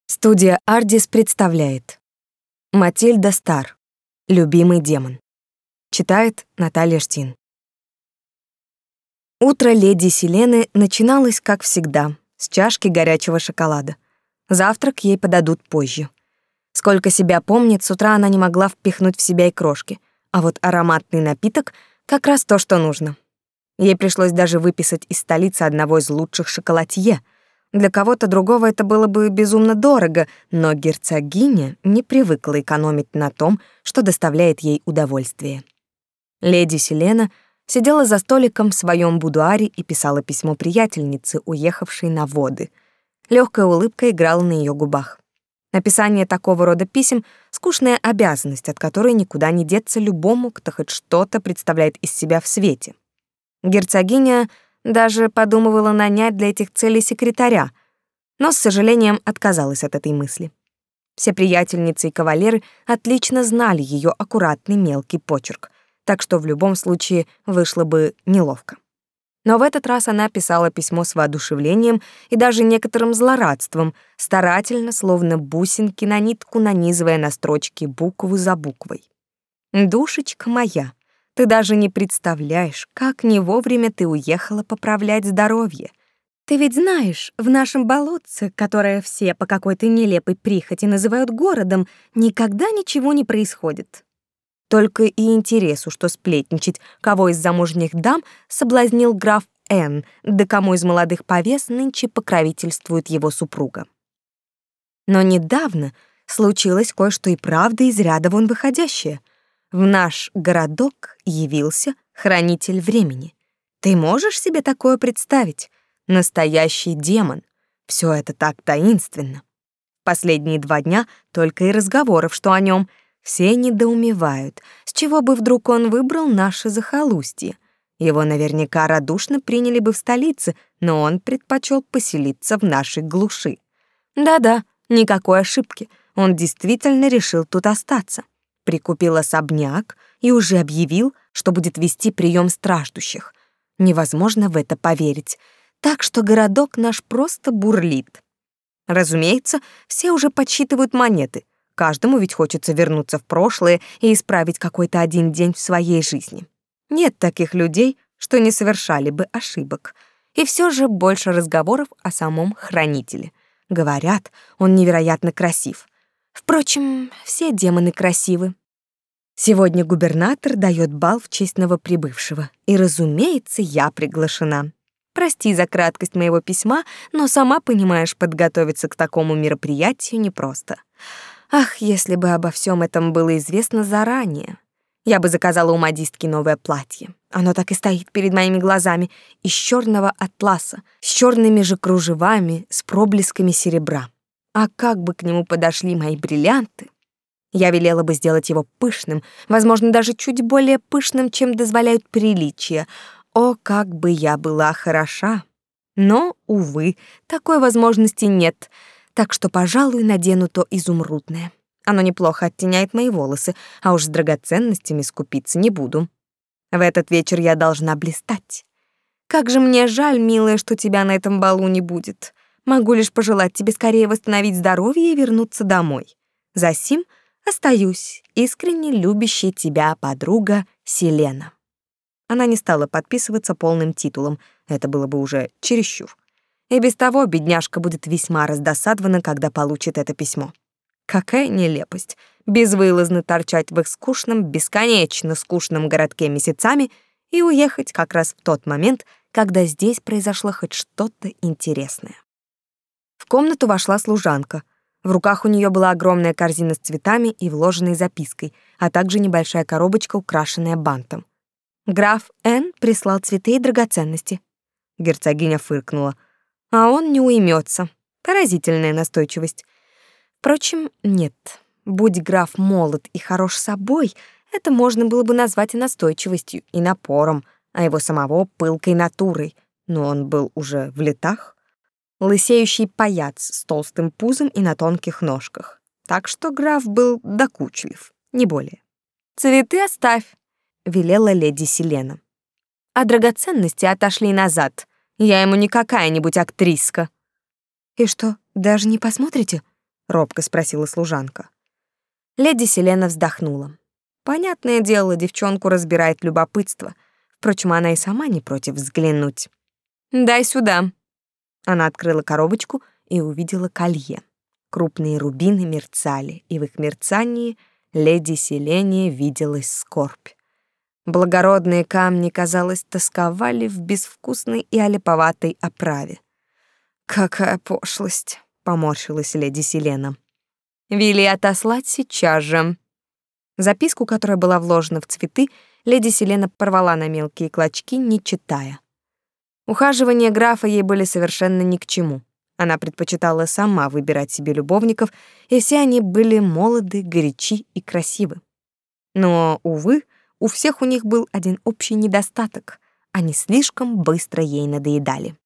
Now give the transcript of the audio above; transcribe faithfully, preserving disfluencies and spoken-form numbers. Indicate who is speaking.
Speaker 1: Студия «Ардис» представляет Матильда Стар. Любимый демон. Читает Наталья Штин. Утро леди Селены начиналось, как всегда, с чашки горячего шоколада. Завтрак ей подадут позже. Сколько себя помнит, с утра она не могла впихнуть в себя и крошки, а вот ароматный напиток — как раз то, что нужно. Ей пришлось даже выписать из столицы одного из лучших шоколадье. Для кого-то другого это было бы безумно дорого, но герцогиня не привыкла экономить на том, что доставляет ей удовольствие. Леди Селена сидела за столиком в своем будуаре и писала письмо приятельнице, уехавшей на воды. Легкая улыбка играла на ее губах. Написание такого рода писем — скучная обязанность, от которой никуда не деться любому, кто хоть что-то представляет из себя в свете. Герцогиня даже подумывала нанять для этих целей секретаря, но с сожалением отказалась от этой мысли. Все приятельницы и кавалеры отлично знали ее аккуратный мелкий почерк, так что в любом случае вышло бы неловко. Но в этот раз она писала письмо с воодушевлением и даже некоторым злорадством, старательно, словно бусинки на нитку, нанизывая на строчки букву за буквой. «Душечка моя, ты даже не представляешь, как не вовремя ты уехала поправлять здоровье. Ты ведь знаешь, в нашем болотце, которое все по какой-то нелепой прихоти называют городом, никогда ничего не происходит. Только и интересу, что сплетничать, кого из замужних дам соблазнил граф Н, да кому из молодых повес нынче покровительствует его супруга. Но недавно случилось кое-что и правда из ряда вон выходящее. В наш городок явился хранитель времени. Ты можешь себе такое представить? Настоящий демон. Все это так таинственно. Последние два дня только и разговоров, что о нем. Все недоумевают, с чего бы вдруг он выбрал наше захолустье. Его наверняка радушно приняли бы в столице, но он предпочел поселиться в нашей глуши. Да-да, никакой ошибки. Он действительно решил тут остаться. Прикупил особняк и уже объявил, что будет вести прием страждущих. Невозможно в это поверить. Так что городок наш просто бурлит. Разумеется, все уже подсчитывают монеты. Каждому ведь хочется вернуться в прошлое и исправить какой-то один день в своей жизни. Нет таких людей, что не совершали бы ошибок. И все же больше разговоров о самом хранителе. Говорят, он невероятно красив. Впрочем, все демоны красивы. Сегодня губернатор дает бал в честь новоприбывшего, и, разумеется, я приглашена. Прости за краткость моего письма, но сама понимаешь, подготовиться к такому мероприятию непросто. Ах, если бы обо всем этом было известно заранее. Я бы заказала у модистки новое платье. Оно так и стоит перед моими глазами, из черного атласа, с черными же кружевами, с проблесками серебра. А как бы к нему подошли мои бриллианты? Я велела бы сделать его пышным, возможно, даже чуть более пышным, чем дозволяют приличия. О, как бы я была хороша! Но, увы, такой возможности нет, так что, пожалуй, надену то изумрудное. Оно неплохо оттеняет мои волосы, а уж с драгоценностями скупиться не буду. В этот вечер я должна блистать. Как же мне жаль, милая, что тебя на этом балу не будет. Могу лишь пожелать тебе скорее восстановить здоровье и вернуться домой. Засим остаюсь, искренне любящая тебя подруга Селена. Она не стала подписываться полным титулом, это было бы уже чересчур. И без того бедняжка будет весьма раздосадована, когда получит это письмо. Какая нелепость, безвылазно торчать в их скучном, бесконечно скучном городке месяцами и уехать как раз в тот момент, когда здесь произошло хоть что-то интересное. В комнату вошла служанка. В руках у нее была огромная корзина с цветами и вложенной запиской, а также небольшая коробочка, украшенная бантом. Граф Н прислал цветы и драгоценности. Герцогиня фыркнула. А он не уймется. Поразительная настойчивость. Впрочем, нет. Будь граф молод и хорош собой, это можно было бы назвать и настойчивостью, и напором, а его самого пылкой натурой. Но он был уже в летах. Лысеющий паяц с толстым пузом и на тонких ножках. Так что граф был докучлив, не более. «Цветы оставь», — велела леди Селена. «А драгоценности отошли назад. Я ему не какая-нибудь актриска». «И что, даже не посмотрите?» — робко спросила служанка. Леди Селена вздохнула. Понятное дело, девчонку разбирает любопытство. Впрочем, она и сама не против взглянуть. «Дай сюда». Она открыла коробочку и увидела колье. Крупные рубины мерцали, и в их мерцании леди Селене виделась скорбь. Благородные камни, казалось, тосковали в безвкусной и олиповатой оправе. «Какая пошлость!» — поморщилась леди Селена. «Вели отослать сейчас же». Записку, которая была вложена в цветы, леди Селена порвала на мелкие клочки, не читая. Ухаживания графа ей были совершенно ни к чему. Она предпочитала сама выбирать себе любовников, и все они были молоды, горячи и красивы. Но, увы, у всех у них был один общий недостаток — они слишком быстро ей надоедали.